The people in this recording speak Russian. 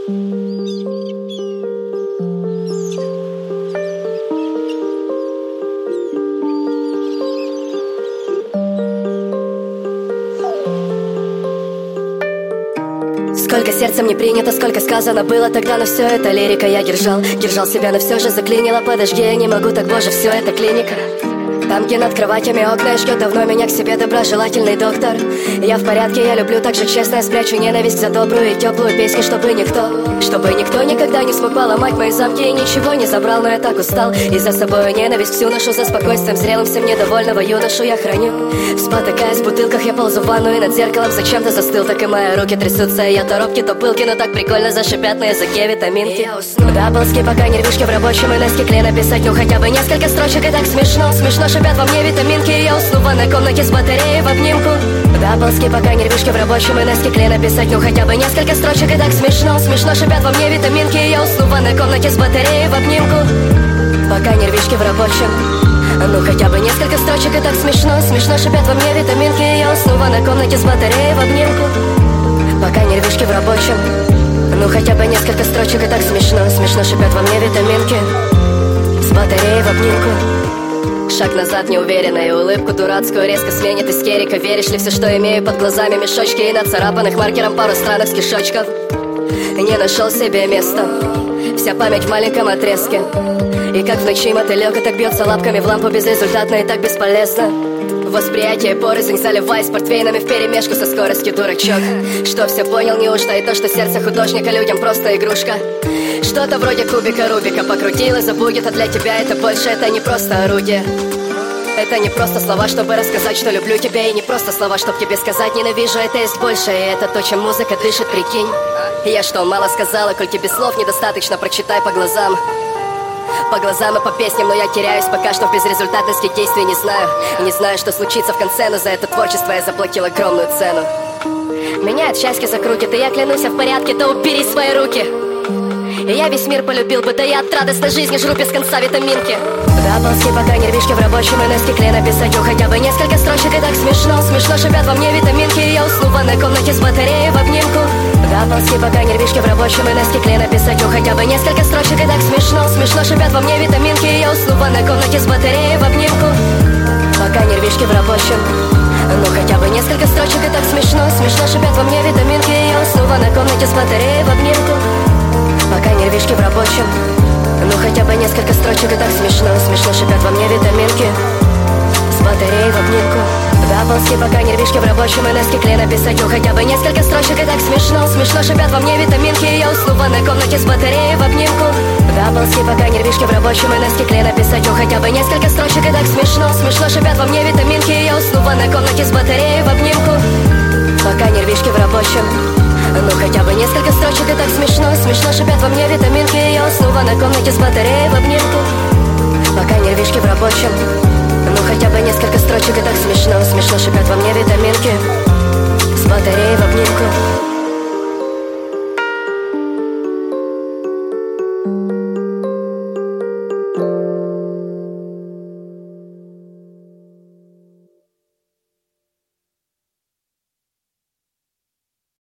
Сколько сердцем не принято, сколько сказано было тогда, но все это лирика. Я держал себя, но все же заклинило. Подожди, я не могу, так, боже, все это клиника. Там, где над кроватями окна, и ждет давно меня к себе доброжелательный доктор. Я в порядке, я люблю так же честно, я спрячу ненависть за добрую и теплую песню, чтобы никто никогда не смог поломать мои замки и ничего не забрал, но я так устал. И за собой ненависть всю ношу, за спокойствием зрелым всем недовольного юношу я храню. Спотыкаясь в бутылках, я ползу в ванну и над зеркалом зачем-то застыл, так и мои руки трясутся. И я то робки, то пылки, но так прикольно зашипят на языке витаминки. Даблски, пока нервишки в рабочем и на стекле написать, ну хотя бы несколько строчек, и так смешно шипят во мне витаминки. Я усну в ванной комнате с батареей в обнимку. Даблски, пока нервишки в рабочем и на стекле написать, ну хотя бы несколько строчек, и так смешно шипят во мне витаминки. Я усну в ванной комнате с батареей в обнимку. Пока нервишки в рабочем, ну хотя бы несколько строчек, и так смешно шипят во мне витаминки. Я усну в ванной комнате с батареей в обнимку. Пока нервишки в рабочем, ну хотя бы несколько строчек, и так смешно шипят во мне витаминки. С батареей в обнимку. Шаг назад неуверенно, и улыбку дурацкую резко сменит истерика. Веришь ли все, что имею под глазами мешочки и нацарапанных маркером пару странных кишочков? Не нашел себе места, вся память в маленьком отрезке. И как в ночи мотылек, и так бьется лапками в лампу безрезультатно и так бесполезно. Восприятие порознь, заливаясь портвейнами вперемешку со скоростью дурачок. Что все понял, неужто и то, что сердце художника людям просто игрушка? Что-то вроде кубика Рубика покрутил и забудет, а для тебя это больше, это не просто орудие. Это не просто слова, чтобы рассказать, что люблю тебя, и не просто слова, чтобы тебе сказать ненавижу, это есть больше, и это то, чем музыка дышит, прикинь. Я что, мало сказала, коль тебе слов недостаточно, прочитай по глазам. По глазам и по песням, но я теряюсь пока что в безрезультатности действий. Не знаю, что случится в конце, но за это творчество я заплатил огромную цену. Меня от счастья закрутит, и я клянусь, я в порядке, то убери свои руки. И я весь мир полюбил бы, да я от радостной жизни жру без конца витаминки. Даблски, пока нервишки в рабочем и на стекле написать, ну хотя бы несколько строчек, и так смешно шипят во мне витаминки. Я усну в ванной комнате с батареей в обнимку. Даблски, пока нервишки в рабочем и на стекле написать, ну хотя бы несколько строчек, и так смешно шипят во мне витаминки. Я усну в ванной комнате с батареей в обнимку. Пока нервишки в рабочем, ну хотя бы несколько строчек, и так смешно шипят во мне витаминки. Я усну в ванной комнате с батареей в обнимку. Пока нервишки в рабочем, ну хотя бы несколько строчек, и так смешно шипят во мне витаминки. С батареей в обнимку. Даблски, пока нервишки в рабочем и на стекле написать, ну хотя бы несколько строчек, и так смешно шипят во мне витаминки. Я усну в ванной комнате с батареей в обнимку. Даблски, пока нервишки в рабочем и на стекле написать, ну хотя бы несколько строчек, и так смешно шипят во мне витаминки. Я усну в ванной комнате с батареей в обнимку. Пока нервишки в рабочем, ну хотя бы несколько строчек, и так смешно шипят во мне витаминки. Я усну в ванной комнате с батареей в обнимку. Пока нервишки в рабочем, ну хотя бы несколько строчек, и так смешно шипят во мне витаминки. С батареей в обнимку.